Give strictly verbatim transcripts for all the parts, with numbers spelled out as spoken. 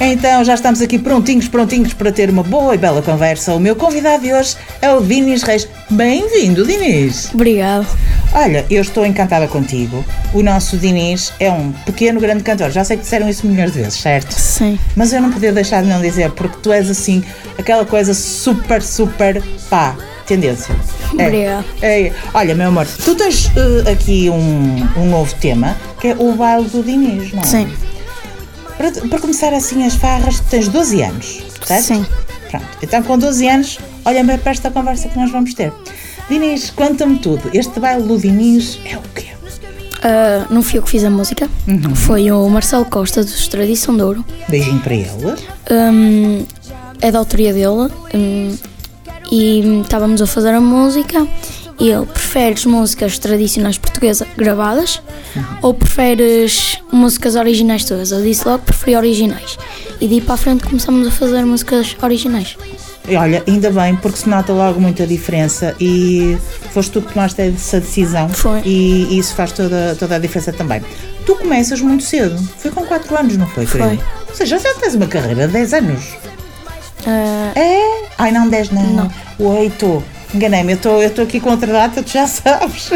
Então já estamos aqui prontinhos, prontinhos para ter uma boa e bela conversa. O meu convidado de hoje é o Dinis Reis. Bem-vindo, Dinis. Obrigado. Olha, eu estou encantada contigo. O nosso Dinis é um pequeno, grande cantor. Já sei que disseram isso milhões de vezes, certo? Sim. Mas eu não podia deixar de não dizer, porque tu és assim, aquela coisa super, super pá, tendência. Obrigado. É, é. Olha, meu amor, tu tens uh, aqui um, um novo tema, que é o baile do Dinis, não é? Sim. Para, para começar assim as farras, tu tens doze anos, certo? Sim. Pronto, então com doze anos, olha bem para esta conversa que nós vamos ter. Dinis, conta-me tudo. Este baile do Dinis é o quê? Uh, não fui eu que fiz a música, Uhum. foi o Marcelo Costa, dos Tradição de Ouro. Beijinho para ele. Um, é da autoria dele. Um, e estávamos a fazer a música e ele: preferes músicas tradicionais portuguesas gravadas Uhum. ou preferes músicas originais todas? Eu disse logo que preferi originais. E daí para a frente começamos a fazer músicas originais. E olha, ainda bem, porque se nota logo muita diferença e foste tu que tomaste essa decisão. Foi. E isso faz toda, toda a diferença também. Tu começas muito cedo, foi com quatro anos, não foi, Foi. querido? Ou seja, já tens uma carreira de dez anos. Uh, É? Ai não, dez não. Não. oito. Enganei-me, eu estou aqui com outra data, tu já sabes.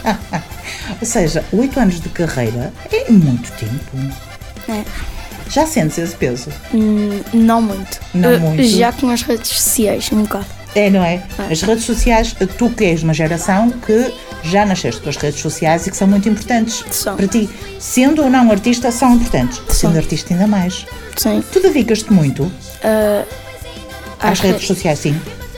Ou seja, oito anos de carreira é muito tempo. é. Já sentes esse peso? Hum, não muito. Não Uh, muito. Já com as redes sociais, um bocado. É, não é? É. As redes sociais, tu que és uma geração que já nasceste com as redes sociais e que são muito importantes São. para ti. Sendo ou não artista, são importantes. São. Sendo artista, ainda mais. Sim. Tu dedicas-te muito Uh, às às redes re- sociais, sim?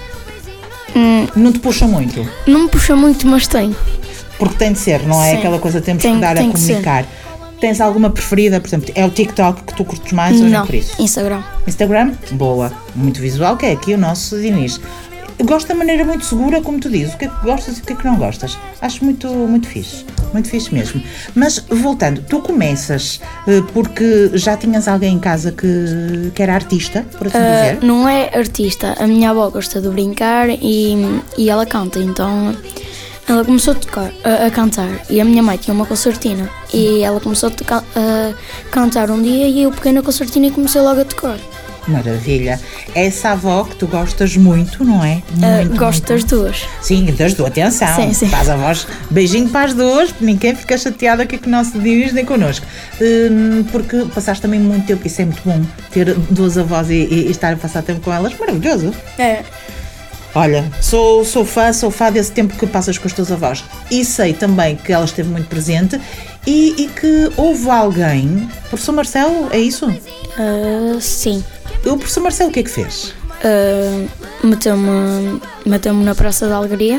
Hum, Não te puxa muito? não me puxa muito, mas tem. Porque tem de ser, não é? Sim. Aquela coisa que temos Tem- que dar a tem que ser. comunicar. Tens alguma preferida, por exemplo, é o TikTok que tu curtes mais ou nem Não, por isso? Instagram. Instagram? Boa. Muito visual, que é aqui o nosso Dinis. Eu gosto da maneira muito segura, como tu dizes. O que é que gostas e o que é que não gostas? Acho muito, muito fixe. Muito fixe mesmo. Mas, voltando, tu começas eh, porque já tinhas alguém em casa que, que era artista, por assim dizer? Uh, não é artista. A minha avó gosta de brincar e, e ela canta, então ela começou a tocar, a, a cantar. E a minha mãe tinha uma concertina e ela começou a, tocar, a cantar um dia e eu peguei na concertina e comecei logo a tocar. Maravilha. Essa avó que tu gostas muito, não é? Uh, Muito, gosto muito. das duas. Sim, das duas, atenção, Sim, sim. para as avós, beijinho para as duas, ninguém fica chateado aqui com o nosso Dinis nem connosco, hum, porque passaste também muito tempo, isso é muito bom, ter duas avós e, e, e estar a passar tempo com elas, maravilhoso. É. Olha, sou, sou fã, sou fã desse tempo que passas com as tuas avós e sei também que ela esteve muito presente e, e que houve alguém, professor Marcelo, é isso? Uh, sim. O professor Marcelo o que é que fez? Uh, meteu-me, meteu-me na Praça da Alegria,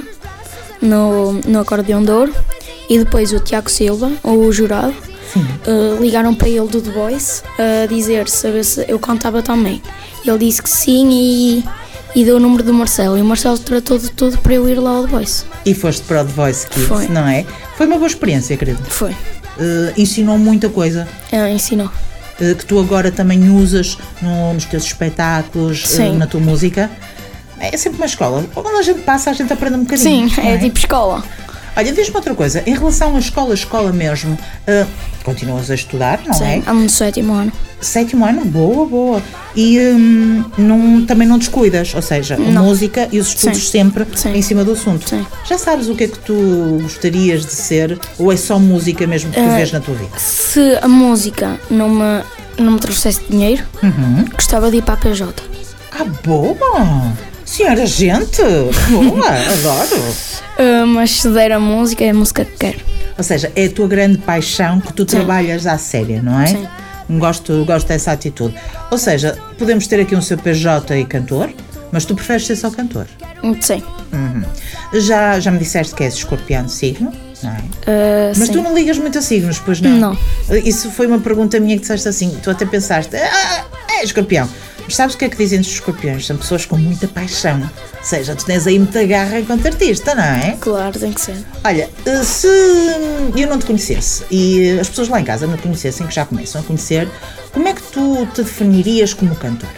no, no Acordeão de Ouro, e depois o Tiago Silva, o jurado, Sim. uh, ligaram para ele do The Voice a dizer saber se eu cantava também. Ele disse que sim e, e deu o número do Marcelo, e o Marcelo tratou de tudo para eu ir lá ao The Voice. E foste para o The Voice Kids, Foi. não é? Foi uma boa experiência, querido. Foi. Uh, ensinou muita coisa Ele ensinou. uh, que tu agora também usas no- nos teus espetáculos, uh, Sim. na tua música. É sempre uma escola. Onde a gente passa, a gente aprende um bocadinho. Sim, não é tipo escola. Olha, diz-me outra coisa. Em relação à escola, escola mesmo, uh, continuas a estudar, não é? Sim, ando no sétimo ano. Sétimo ano, boa, boa. E hum, não, também não descuidas, ou seja, a Não. música e os estudos Sim. sempre Sim. em cima do assunto. Sim. Já sabes o que é que tu gostarias de ser ou é só música mesmo que tu Eh, vês na tua vida? Se a música não me, não me trouxesse dinheiro, Uhum. gostava de ir para a P J. Ah, boa! Senhora gente, boa, adoro! Uh, mas se der a música, é a música que quero. Ou seja, é a tua grande paixão que tu Sim. trabalhas à séria, não é? Sim. Gosto, gosto dessa atitude. Ou seja, podemos ter aqui um seu P J e cantor, mas tu preferes ser só cantor. Sim. Uhum. Já, já me disseste que és escorpião de signo, não é? Uh, Mas sim. tu não ligas muito a signos, pois não? Não. Isso foi uma pergunta minha que disseste assim, tu até pensaste, ah, é escorpião. Mas sabes o que é que dizem dos escorpiões? São pessoas com muita paixão. Ou seja, tu tens aí muita garra enquanto artista, não é? Claro, tem que ser. Olha, se eu não te conhecesse e as pessoas lá em casa não te conhecessem, que já começam a conhecer, como é que tu te definirias como cantor?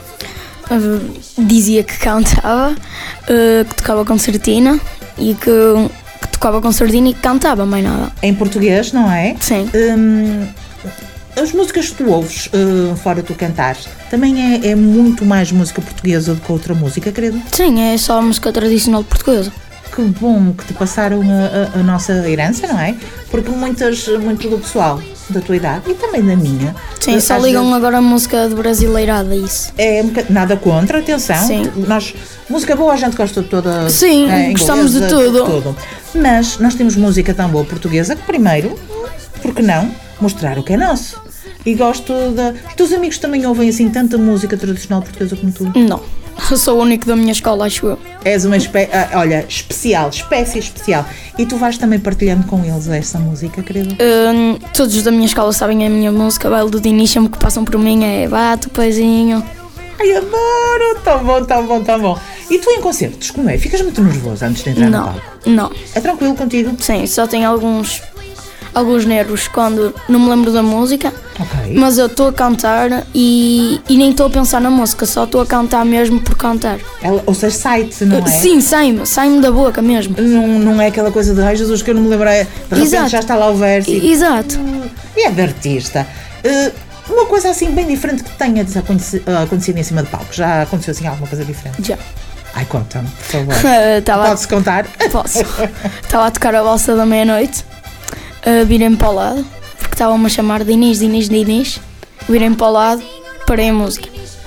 Uh, dizia que cantava, uh, que tocava concertina e que, que tocava concertina e que cantava, mais nada. Em português, não é? Sim. Hum, as músicas que tu ouves, uh, fora tu cantares, também é, é muito mais música portuguesa do que outra música, querido? Sim, é só música tradicional portuguesa. Que bom que te passaram a, a, a nossa herança, não é? Porque muitas, muito do pessoal da tua idade e também da minha. Sim, só ligam vezes, agora a música de brasileirada, isso. É nada contra, atenção. Sim. Nós, música boa a gente gosta de toda. Sim, é, gostamos de tudo. de tudo. Mas nós temos música tão boa portuguesa que primeiro, por que não, mostrar o que é nosso. E gosto da... Os teus amigos também ouvem assim tanta música tradicional portuguesa como tu? Não. Eu sou o único da minha escola, acho eu. És uma espécie, olha, especial, espécie especial. E tu vais também partilhando com eles essa música, querido? Uh, todos da minha escola sabem a minha música, baile do Dinis, sempre que passam por mim é bate o pezinho. Ai, adoro! Tão bom, tão bom, tão bom. E tu em concertos, como é? Ficas muito nervoso antes de entrar não, no palco? Não. É tranquilo contigo? Sim, só tenho alguns... alguns nervos quando não me lembro da música, okay. Mas eu estou a cantar e, e nem estou a pensar na música, só estou a cantar mesmo por cantar. Ela, ou seja, sai-te, não é? Sim, sai-me, sai-me da boca mesmo. Não, não é aquela coisa de ai Jesus que eu não me lembrei, de repente Exato. Já está lá o verso. E, Exato. E é de artista. Uh, uma coisa assim bem diferente que tenha acontecido, acontecido em cima de palco, já aconteceu assim alguma coisa diferente? Já. Ai, conta-me, por favor. Tava, Pode-se contar? Posso. Estava a tocar a valsa da meia-noite. Uh, virem para o lado, porque estavam-me a chamar de Inês, de Inês, de Inês. Virem para o lado, parei a música.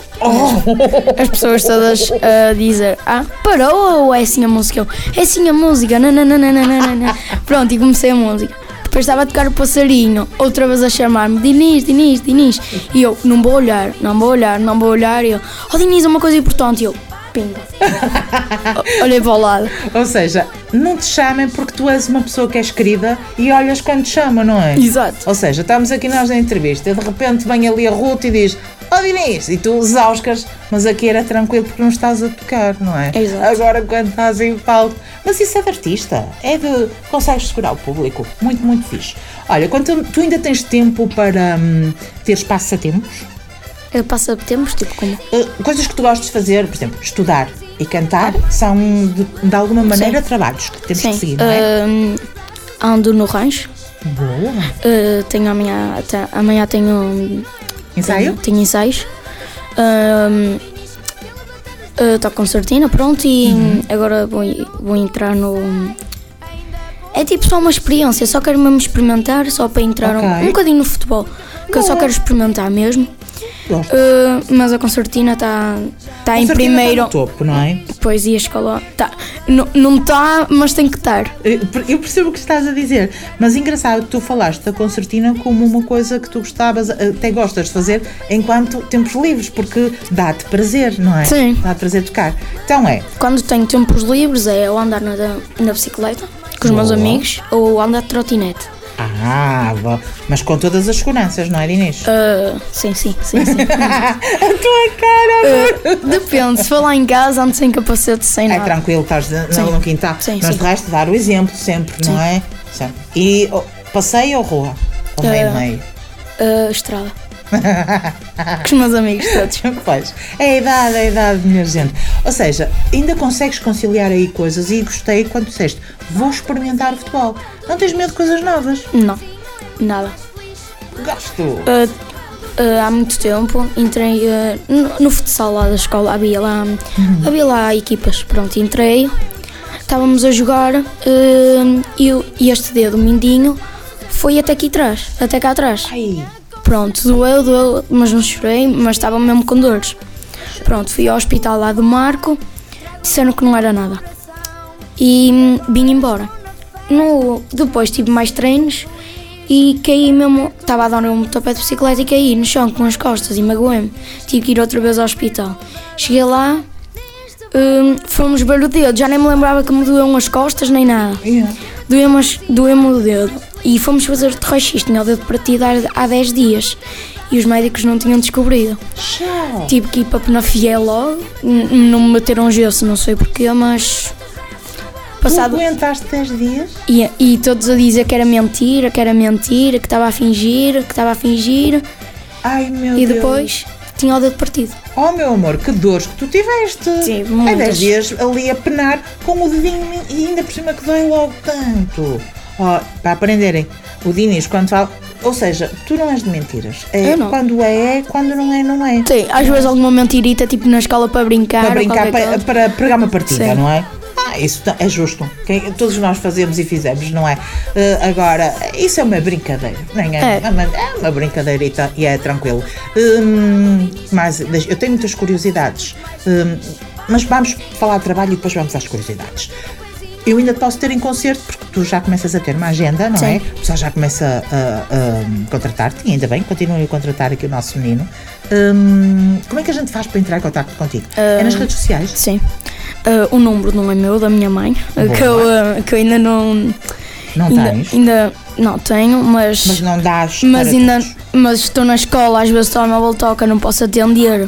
Oh. As pessoas todas a dizer: ah, parou ou é assim a música? Eu, é assim a música, nananana. Pronto, e comecei a música. Depois estava a tocar o passarinho, outra vez a chamar-me de Inês, de Inês, de Inês. E eu: não vou olhar, não vou olhar, não vou olhar. E eu: oh Inês, é uma coisa importante. E eu: pinga. Olhei para o lado. Ou seja, não te chamem porque tu és uma pessoa que és querida e olhas quando te chamam, não é? Exato. Ou seja, estamos aqui nós na entrevista e de repente vem ali a Ruth e diz: ó oh, Inês, e tu zauscas, mas aqui era tranquilo porque não estás a tocar, não é? Exato. Agora quando estás em palco, mas isso é de artista, é de, consegues segurar o público, muito, muito fixe. Olha, quando tu, tu ainda tens tempo para hum, teres passatempos? Passatempos, tipo como? Uh, coisas que tu gostas de fazer, por exemplo, estudar e cantar, são de, de alguma maneira Sim. trabalhos que temos Sim. que seguir, não é? Uh, ando no rancho. Boa! Uh, tenho amanhã, até, amanhã tenho... Ensaio? Tenho, tenho ensaios. Uh, uh, toco concertina, pronto, e uhum. agora vou, vou entrar no... É tipo só uma experiência, só quero mesmo experimentar, só para entrar okay. um, um bocadinho no futebol, que Boa. eu só quero experimentar mesmo. Uh, mas a concertina está tá em primeiro. Está no topo, não é? Pois, e a escola tá. N- não está, mas tem que estar. Eu percebo o que estás a dizer, mas engraçado que tu falaste da concertina como uma coisa que tu gostavas, até gostas de fazer enquanto tempos livres, porque dá-te prazer, não é? Sim. Dá-te prazer tocar. Então é. Quando tenho tempos livres é ou andar na, na bicicleta com os Boa. meus amigos ou andar de trotinete. Ah, mas com todas as seguranças, não é, Inês? Uh, sim, sim, sim, sim. A tua cara, uh, Depende, se for lá em casa, ando sem capacete, sem nada. É tranquilo, estás no quintal. Sim, mas sim. de resto, dar o exemplo sempre, sim. não é? Sempre. E oh, passeio ou rua? Ou meio uh, meio? Uh, estrada. Com os meus amigos todos. Pois, é a idade, é a idade, minha gente. Ou seja, ainda consegues conciliar aí coisas e gostei quando disseste, vou experimentar o futebol. Não tens medo de coisas novas? Não, nada. Gosto. Uh, uh, há muito tempo entrei uh, no, no futsal lá da escola, havia lá, uhum. havia lá equipas, pronto, entrei, estávamos a jogar uh, e, e este dedo mindinho foi até aqui atrás, até cá atrás. Ai. Pronto, doeu, doeu, mas não chorei, mas estava mesmo com dores. Pronto, fui ao hospital lá do Marco, disseram que não era nada. E hum, vim embora. No, depois tive mais treinos e caí mesmo, estava a dar um topé de bicicleta e caí no chão com as costas e magoei-me. Tive que ir outra vez ao hospital. Cheguei lá, hum, fomos ver o dedo, já nem me lembrava que me doeu as costas nem nada. Yeah. Doeu-me, doeu-me o dedo. E fomos fazer de raio-x, tinha o dedo partido há dez dias e os médicos não tinham descobrido. Tchau. Tive que ir para a Penafiel logo, não me meteram gesso, não sei porquê, mas... Passado... Tu aguentaste dez dias? E, e todos a dizer que era mentira, que era mentira, que estava a fingir, que estava a fingir. Ai, meu e Deus. depois tinha o dedo partido. Oh, meu amor, que dores que tu tiveste. Sim, muitas. Há dez dias ali a penar com o dedinho e ainda por cima que dói logo tanto. Oh, para aprenderem, O Dinis, quando fala. Ou seja, tu não és de mentiras. É, Eu não. Quando é, é, quando não é, não é. Sim, às vezes alguma mentirita, tipo na escola para brincar. Para brincar, ou qualquer para, coisa. para pregar uma partida, Sim. não é? Ah, isso tá- é justo. Quem- todos nós fazemos e fizemos, não é? Eh, agora, isso é uma brincadeira. Nem é, É. é uma, é uma brincadeirita e é tranquilo. Hum, mas deixa- eu tenho muitas curiosidades. Hum, mas vamos falar de trabalho e depois vamos às curiosidades. Eu ainda te posso ter em concerto porque tu já começas a ter uma agenda, não é? Sim. O pessoal já começa a, a contratar-te e ainda bem, continuem a contratar aqui o nosso menino. Hum, como é que a gente faz para entrar em contato contigo? É nas redes sociais? Sim. Ah, o número não é meu, da minha mãe, ah, que eu, ah, que eu ainda não. Não ainda, tens? ainda não tenho, mas. Mas não dás mas para ainda. todos. Mas estou na escola, às vezes estou na toca, não posso atender.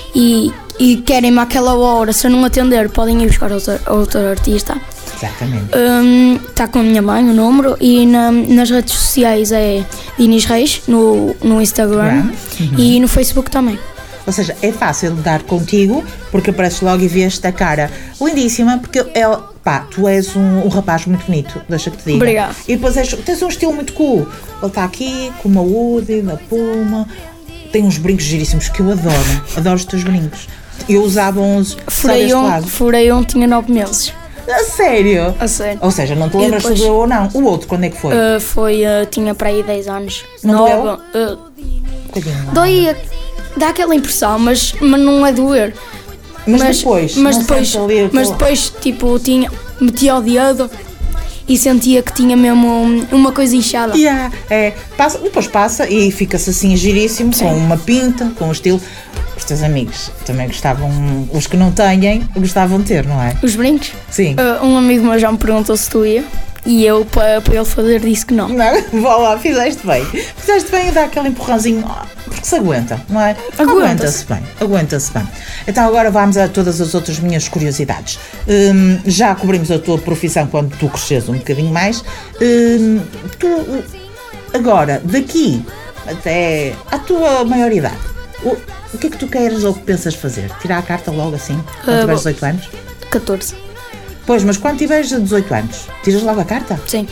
E, e querem-me àquela hora, se eu não atender, podem ir buscar outra, outro artista. Exatamente. Está com a minha mãe o número e na- nas redes sociais é Dinis Reis, no, no Instagram Uhum. e no Facebook também. Ou seja, é fácil lidar contigo porque apareces logo e vês esta cara lindíssima, porque é, pá, tu és um, um rapaz muito bonito, deixa que te diga. Obrigada. E depois és, tens um estilo muito cool. Ele está aqui com uma Woody, da Puma, tem uns brincos giríssimos que eu adoro. Adoro os teus brincos. Eu usava uns só Furei deste um, lado. furei um, tinha nove meses. A sério? A sério. Ou seja, não te E lembras se depois- doeu ou não. O outro, quando é que foi? Uh, foi, uh, tinha para aí dez anos. Não Nove. doeu? Uh, Coitadinho. dói, dá aquela impressão, mas, mas não é doer. Mas depois, mas não depois, sentes ali mas aquele- depois, tipo, tinha, metia o dedo e sentia que tinha mesmo um- uma coisa inchada. Yeah, é, passa, depois passa e fica-se assim giríssimo, com uma pinta, com um estilo. Os teus amigos também gostavam, os que não têm, gostavam de ter, não é? Os brincos. Sim. Uh, um amigo meu já me perguntou se tu ia e eu, para para ele fazer, disse que não. Não, vá lá, fizeste bem. Fizeste bem a dar aquele empurrãozinho, ah, porque se aguenta, não é? Aguenta-se. bem, aguenta-se bem. Então agora vamos a todas as outras minhas curiosidades. Hum, já cobrimos a tua profissão quando tu cresces um bocadinho mais. Hum, tu, agora, daqui até à tua maioridade, o, o que é que tu queres ou que pensas fazer? Tirar a carta logo assim, quando Ah, tiveres bom. dezoito anos? catorze. Pois, mas quando tiveres dezoito anos, tiras logo a carta? Sim.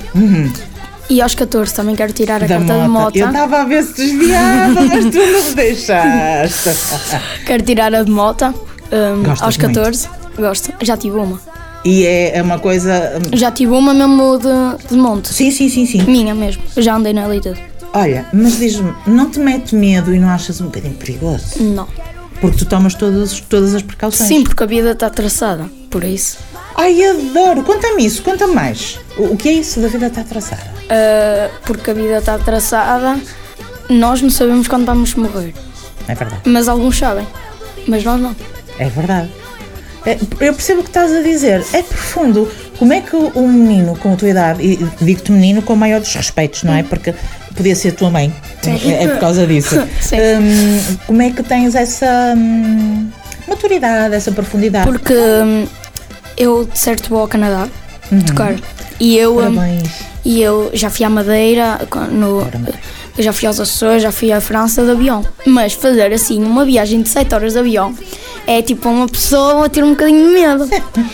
E aos catorze também quero tirar a Da carta de moto. Eu estava a ver se desviava, mas tu não me deixaste. Quero tirar a de moto. um, Gostas aos catorze. Gosto. Já tive uma. E é, é uma coisa. hum, Já tive uma mesmo de, de monte. Sim, sim, sim, sim. Minha mesmo. Eu já andei nela e tudo. Olha, mas diz-me, não te mete medo e não achas um bocadinho perigoso? Não. Porque tu tomas todas, todas as precauções. Sim, porque a vida está traçada. Por isso. Ai, adoro! Conta-me isso, conta-me mais. O, o que é isso da vida está traçada? Uh, porque a vida está traçada, nós não sabemos quando vamos morrer. É verdade. Mas alguns sabem. Mas nós não. É verdade. É, eu percebo o que estás a dizer. É profundo. Como é que um menino com a tua idade, e digo-te menino com o maior dos respeitos, não é? Porque podia ser tua mãe. Sim. É, é por causa disso. Sim. Hum, como é que tens essa hum, maturidade, essa profundidade? Porque hum, eu de certo vou ao Canadá tocar. E eu, hum, Parabéns. e eu já fui à Madeira, no, Parabéns. eu já fui aos Açores, já fui à França de avião. Mas fazer assim uma viagem de sete horas de avião é tipo uma pessoa a ter um bocadinho de medo.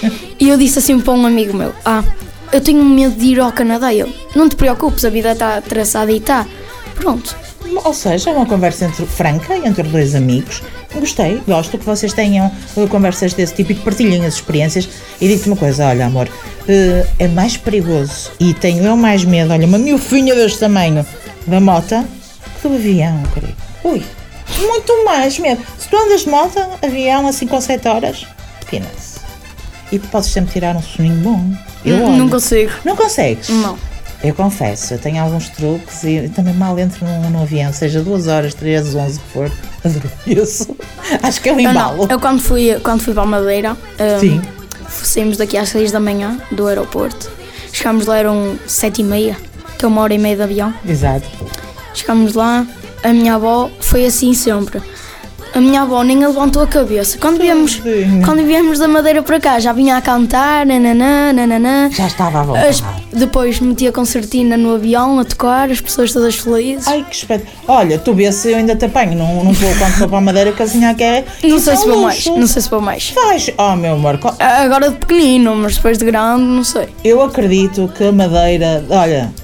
E eu disse assim para um amigo meu: Ah, eu tenho medo de ir ao Canadá. E ele: Não te preocupes, a vida está traçada e está. Pronto. Ou seja, é uma conversa entre, franca entre dois amigos. Gostei, gosto que vocês tenham uh, conversas desse tipo e que partilhem as experiências. E digo-te uma coisa: olha, amor, uh, é mais perigoso e tenho eu mais medo, olha, uma miofinha deste tamanho da mota que do avião, querido. Ui, muito mais medo. Se tu andas de moto, avião assim com sete horas, peanuts. E podes sempre tirar um soninho bom. Eu N- olho. Não consigo. Não consegues? Não. Eu confesso, eu tenho alguns truques e também mal entro no, no avião, seja duas horas, três, onze, que for, adormeço. Acho que é um Eu embalo. não. Eu quando fui, quando fui para a Madeira, hum, Sim. saímos daqui às seis da manhã do aeroporto. Chegámos lá, eram sete e meia, que é uma hora e meia de avião. Exato. Chegámos lá, a minha avó foi assim sempre. A minha avó nem levantou a cabeça. Quando viemos, Tadinha. quando viemos da Madeira para cá, já vinha a cantar, nananã, nananã. Já estava à vontade. As- depois metia concertina no avião a tocar, as pessoas todas felizes. Ai, que espeto. Olha, tu vê se eu ainda te apanho. Não, não vou quando for para a Madeira casinhar que é. Não isso sei é se um vou mais, luxo. não sei se vou mais. Vais. Oh, meu amor, co- Agora de pequenino, mas depois de grande, não sei. eu acredito que a Madeira, olha,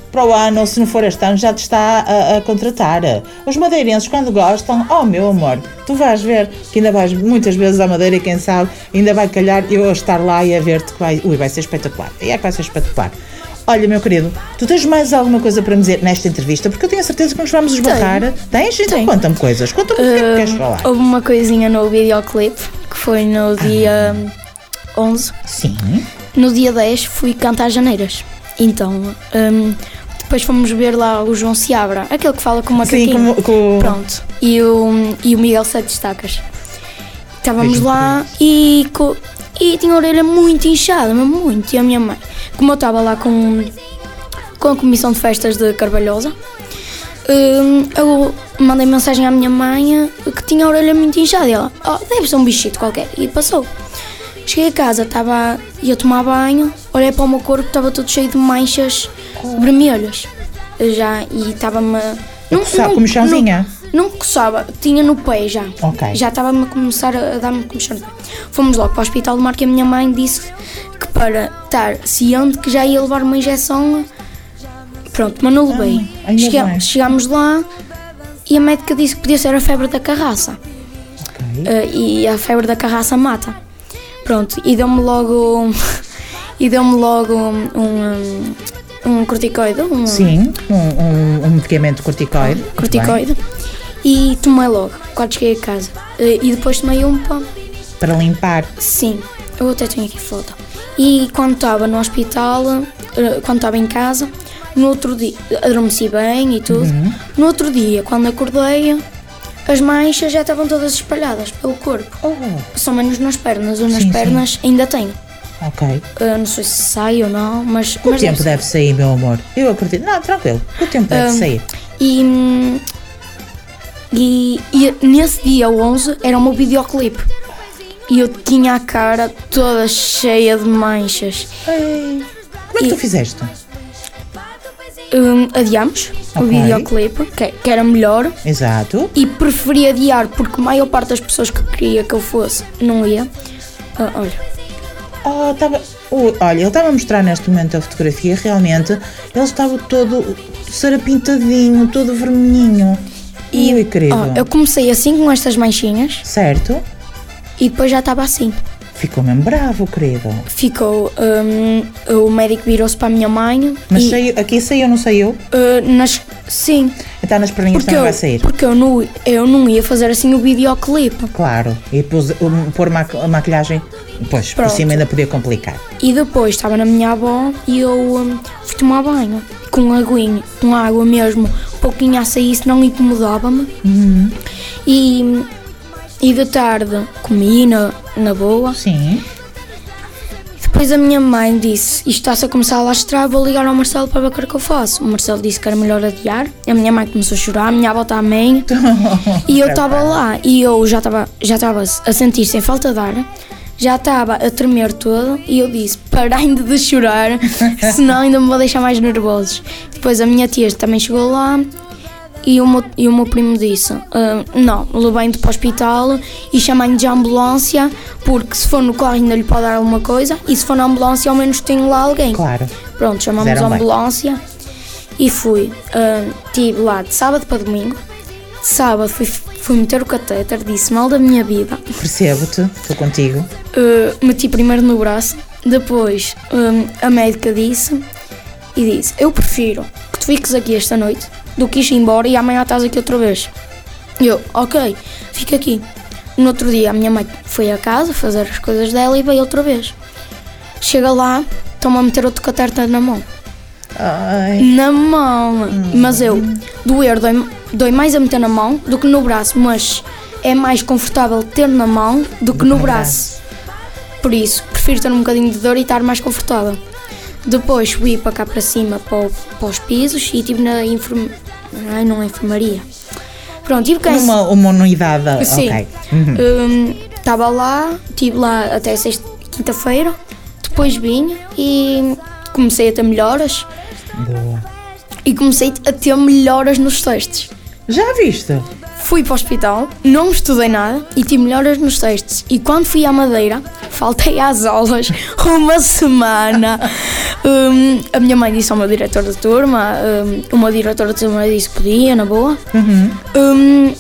para o ano, ou se não for este ano, já te está a, a contratar. Os madeirenses, quando gostam, oh meu amor, tu vais ver que ainda vais muitas vezes à Madeira e quem sabe, ainda vai calhar eu a estar lá e a ver-te que vai, ui, vai ser espetacular. E é que vai ser espetacular. Olha, meu querido, tu tens mais alguma coisa para me dizer nesta entrevista? Porque eu tenho a certeza que nos vamos esbarrar. Tenho. Tens? Então conta-me coisas. Conta-me o que é que queres falar. Houve uma coisinha no videoclipe, que foi no dia ah. onze. Sim. No dia dez fui cantar Janeiras. Então, um, depois fomos ver lá o João Seabra, aquele que fala com uma Sim, caquinha. com, com... Pronto. E o, e o Miguel Sete Estacas. Estávamos lá e, co, e tinha a orelha muito inchada, mas muito. E a minha mãe, como eu estava lá com, com a comissão de festas de Carvalhosa, um, eu mandei mensagem à minha mãe que tinha a orelha muito inchada. E ela, oh, deve ser um bichito qualquer. E passou. Cheguei a casa, estava, ia tomar banho, olhei para o meu corpo, estava todo cheio de manchas oh. vermelhas. Já, e estava-me... Não, não, como chãozinha? Não, não coçava, tinha no pé já. Okay. Já estava-me a começar a dar-me comichão no pé. Fomos logo para o Hospital do Mar, que a minha mãe disse que para estar ciente que já ia levar uma injeção. Pronto, mas não levei. Ah, Chegámos, chegámos lá e a médica disse que podia ser a febre da carraça. Okay. Uh, e a febre da carraça mata. Pronto, e deu-me logo e deu-me logo um, um, um corticoide. Um, Sim, um, um, um medicamento corticoide. Um corticoide. E tomei logo, quando cheguei a casa. E depois tomei um para... Para limpar? Sim, eu até tenho aqui foto. E quando estava no hospital, quando estava em casa, no outro dia, adormeci bem e tudo. Uhum. No outro dia, quando acordei, as manchas já estavam todas espalhadas pelo corpo. Oh. Só menos nas pernas. Eu nas sim, pernas sim. ainda tenho. Ok. Uh, não sei se sai ou não, mas... O mas tempo deve, deve sair, meu amor. Eu acredito. Não, tranquilo. O tempo deve uh, sair. E, e, e nesse dia, o onze, era o meu videoclipe. E eu tinha a cara toda cheia de manchas. Ei. Como é que e, tu fizeste? Um, adiamos okay. o videoclipe, que, que era melhor. Exato. E preferi adiar porque a maior parte das pessoas que queria que eu fosse não ia. Uh, olha. Oh, tava, oh, olha, ele estava a mostrar neste momento a fotografia. Realmente, ele estava todo sarapintadinho, todo vermelhinho. E Ui, querido. Oh, eu comecei assim com estas manchinhas. Certo. E depois já estava assim. Ficou mesmo bravo, querido. Ficou. Um, o médico virou-se para a minha mãe. Mas e, saiu, aqui saiu ou não saiu? Uh, nas, sim. Então nas perninhas também eu, vai sair? Porque eu não, eu não ia fazer assim o videoclipe. Claro. E pus, um, pôr ma a maquilhagem, pois, Pronto. por cima ainda podia complicar. E depois estava na minha avó e eu um, fui tomar banho. Com aguinha, com água mesmo. Um pouquinho a sair, senão incomodava-me. Uhum. E... E de tarde comi na, na boa. Sim. Depois a minha mãe disse, isto está-se a começar a lastrar, vou ligar ao Marcelo para ver o que é que eu faço. O Marcelo disse que era melhor adiar. A minha mãe começou a chorar, a minha avó também. E eu estava lá e eu já estava já estava a sentir sem falta de ar. Já estava a tremer todo e eu disse, parem de chorar, senão ainda me vou deixar mais nervosos. Depois a minha tia também chegou lá. E o, meu, e o meu primo disse, uh, não, levei-me para o hospital e chamei-me de ambulância, porque se for no carro ainda lhe pode dar alguma coisa, e se for na ambulância ao menos tenho lá alguém. Claro. Pronto, chamamos a ambulância bem. E fui. Uh, estive lá de sábado para domingo. De sábado fui, fui meter o catéter, disse mal da minha vida. Percebo-te, estou contigo. Uh, meti primeiro no braço, depois um, a médica disse, e disse, eu prefiro que tu fiques aqui esta noite do que ir embora e amanhã estás aqui outra vez. E eu, ok, fica aqui. No outro dia a minha mãe foi a casa fazer as coisas dela e veio outra vez. Chega lá, estão-me a meter outro catéter na mão. Ai. Na mão. Hum. Mas eu, doer, dói, dói mais a meter na mão do que no braço, mas é mais confortável ter na mão do que no braço. Por isso, prefiro ter um bocadinho de dor e estar mais confortável. Depois fui para cá para cima, para, o, para os pisos e estive na enfermaria. Ai, não é enfermaria. Pronto, tive cá. Uma, uma unidade. Sim. Ok. Estava uhum. um, lá, estive lá até sexta, quinta-feira. Depois vim e comecei a ter melhoras. Boa. E comecei a ter melhoras nos testes. Já viste? fui para o hospital, não estudei nada e tive melhoras nos testes. E quando fui à Madeira, faltei às aulas uma semana. Um, a minha mãe disse ao meu diretor de turma, um, uma diretora de turma disse que podia, na boa. Uhum. Um,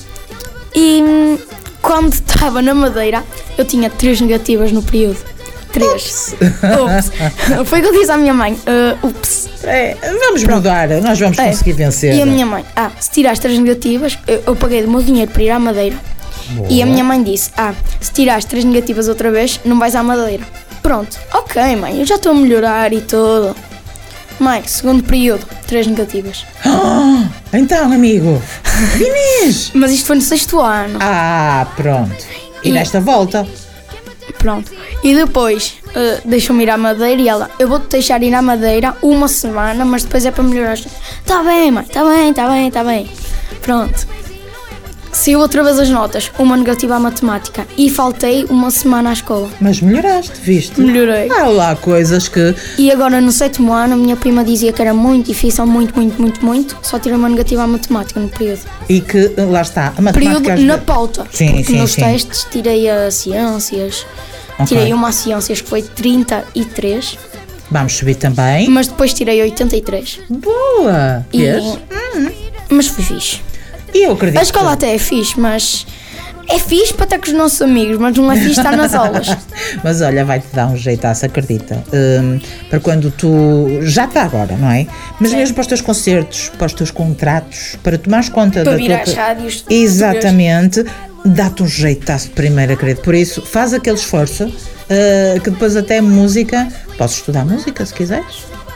e quando estava na Madeira, eu tinha três negativas no período. Três. Ups. Foi o que eu disse à minha mãe. Uh, ups. É, vamos mudar, nós vamos É. conseguir vencer. E a minha mãe, ah, se tirares três negativas, eu, eu paguei do meu dinheiro para ir à Madeira. Boa. E a minha mãe disse, ah, se tirares três negativas outra vez, não vais à Madeira. Pronto, ok mãe, eu já estou a melhorar e tudo. Mãe, segundo período, três negativas. Ah, então, amigo, Inês! Mas isto foi no sexto ano. Ah, pronto. E, E- nesta volta? Pronto. E depois uh, deixou-me ir à Madeira e ela, eu vou-te deixar ir à Madeira uma semana, mas depois é para melhorar. Tá bem, mãe, tá bem, tá bem, tá bem. Pronto. Saiu outra vez as notas, uma negativa à matemática e faltei uma semana à escola. Mas melhoraste, viste? Melhorei. Há lá coisas que... E agora no sétimo ano a minha prima dizia que era muito difícil, muito, muito, muito, muito. Só tirei uma negativa à matemática no período. E que, lá está, a matemática... Período às na ve- pauta. Sim, porque sim, nos sim. testes tirei a ciências. Ok. Tirei uma a ciências que foi trinta e três, Vamos subir também. mas depois tirei oitenta e três. Boa! E, Vês? mas foi fixe. E eu acredito A escola até é fixe, mas é fixe para estar com os nossos amigos, mas não é fixe estar nas aulas. Mas olha, vai-te dar um jeitaço, acredita. Hum, para quando tu... Já está agora, não é? Mas Sim. mesmo para os teus concertos, para os teus contratos, para tomares conta Para da vir tua... às rádios. Exatamente. Dá-te um jeitaço de primeiro, acredito. Por isso, faz aquele esforço, uh, que depois até música... Podes estudar música, se quiseres.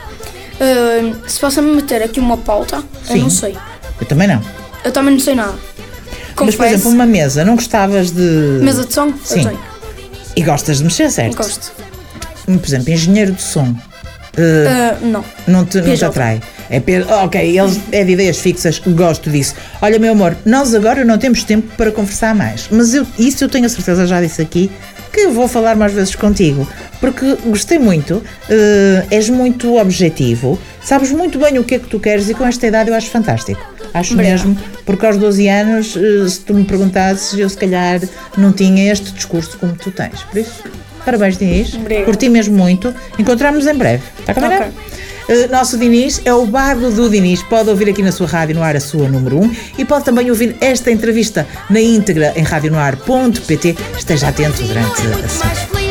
Uh, se possa-me meter aqui uma pauta, Sim. eu não sei. Eu também não. Eu também não sei nada. Mas, por exemplo, Confesso. uma mesa, não gostavas de... Mesa de som? Sim. Eu tenho. E gostas de mexer, certo? Gosto. Por exemplo, engenheiro de som. Uh, Uh, não. Não te, não P te J. atrai. É P- ok, eles é de ideias fixas, gosto disso. Olha, meu amor, nós agora não temos tempo para conversar mais, mas eu, isso eu tenho a certeza, já disse aqui, que eu vou falar mais vezes contigo, porque gostei muito, eh, és muito objetivo, sabes muito bem o que é que tu queres e com esta idade eu acho fantástico. Acho Obrigada. mesmo, porque aos doze anos, eh, se tu me perguntasses, eu se calhar não tinha este discurso como tu tens. Por isso, parabéns, Diniz. Obrigada. Curti mesmo muito. Encontramos-nos em breve. Está combinado? Ok. Uh, nosso Diniz é o Bago do Diniz. Pode ouvir aqui na sua rádio no ar a sua número um e pode também ouvir esta entrevista na íntegra em radionoar ponto pt. Esteja atento durante a semana.